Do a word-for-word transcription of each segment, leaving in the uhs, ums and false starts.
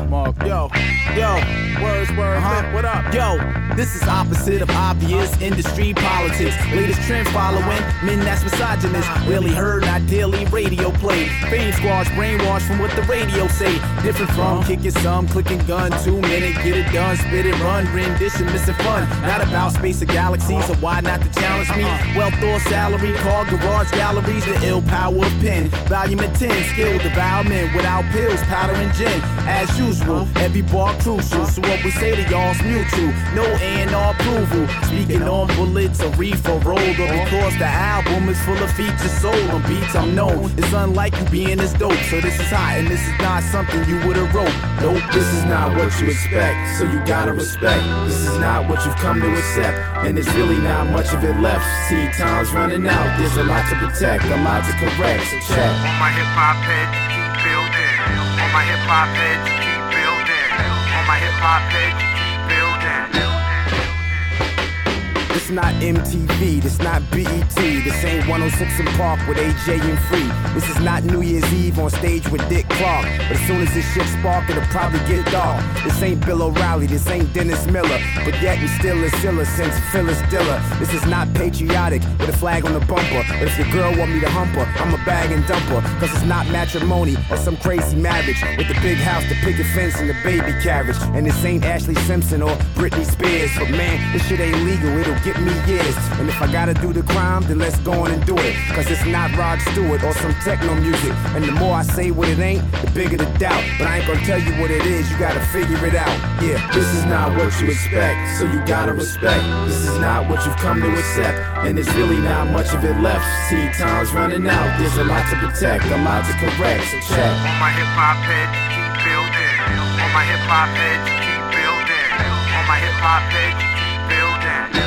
Mark. Yo, yo, words, words, uh-huh. What up? Yo, this is opposite of obvious industry politics. Latest trend following, men that's misogynist. Really heard, not daily radio play. Fame squash, brainwash from what the radio say. Different from kicking some, clicking gun, two minute, get it done, spit it, run, rendition, missing fun. Not about space or galaxies, so why not to challenge me? Wealth or salary, call garage galleries, the ill power of pen. Volume of ten, skill devour men without pills, powder and gin. As usual, every bar crucial, so what we say to y'all's mutual. No A and R approval, speaking on bullets or reefer rolled, or because the album is full of features sold on beats I'm known. It's unlike you being this dope, so this is hot and this is not something you would've wrote. Nope, this is not what you expect, so you gotta respect. This is not what you've come to accept, and there's really not much of it left. See, time's running out, there's a lot to protect, a lot to correct, so check. On my hip-hop head, keep building. On my hip-hop head, keep building. On my hip-hop head, keep building. This not M T V, this not B E T. This ain't one oh six in Park with A J and Free. This is not New Year's Eve on stage with Dick Clark. But as soon as this shit spark, it'll probably get dark. This ain't Bill O'Reilly, this ain't Dennis Miller. But yet we still is Silla since Phyllis Diller. This is not patriotic with a flag on the bumper. But if your girl want me to hump her, I'm a bag and dumper. Cause it's not matrimony or some crazy marriage with the big house, the picket fence, and the baby carriage. And this ain't Ashley Simpson or Britney Spears. But man, this shit ain't legal, it'll get me years. And if I gotta do the crime, then let's go on and do it. Cause it's not Rod Stewart or some techno music. And the more I say what it ain't, the bigger the doubt. But I ain't gonna tell you what it is, you gotta figure it out. Yeah, this is not what you expect, so you gotta respect. This is not what you've come to accept, and there's really not much of it left. See, time's running out, there's a lot to protect, a lot to correct, so check. On my hip-hop head, keep building. On my hip-hop head, keep building. On my hip-hop head, keep building.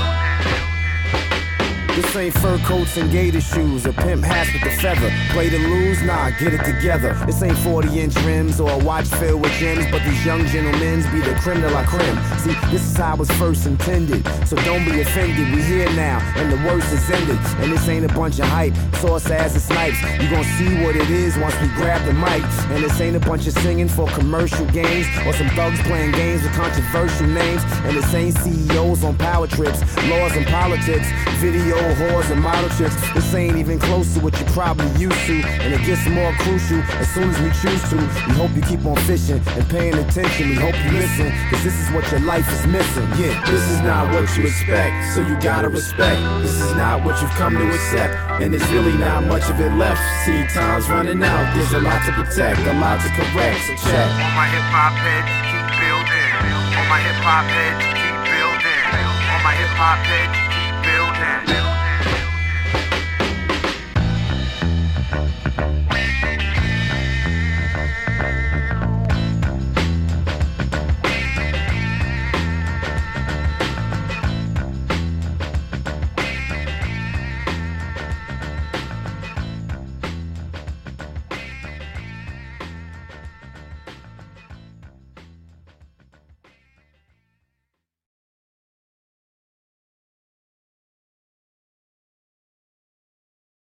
This ain't fur coats and gator shoes or pimp hats with the feather. Play to lose? Nah, get it together. This ain't forty inch rims or a watch filled with gems, but these young gentlemen's be the creme de la creme. See, this is how it was first intended, so don't be offended. We here now, and the worst is ended. And this ain't a bunch of hype, sauce ass and snipes. You gon' see what it is once we grab the mic. And this ain't a bunch of singing for commercial games or some thugs playing games with controversial names. And this ain't C E Os on power trips, laws and politics, video whores and model chicks. This ain't even close to what you probably used to, and it gets more crucial as soon as we choose to. We hope you keep on fishing and paying attention. We hope you listen, cause this is what your life is missing. Yeah, this is not what you expect, so you gotta respect. This is not what you've come to accept, and there's really not much of it left. See, time's running out, there's a lot to protect, a lot to correct, so check. On my hip-hop head, keep building. On my hip-hop head, keep building. On my hip-hop head, keep building.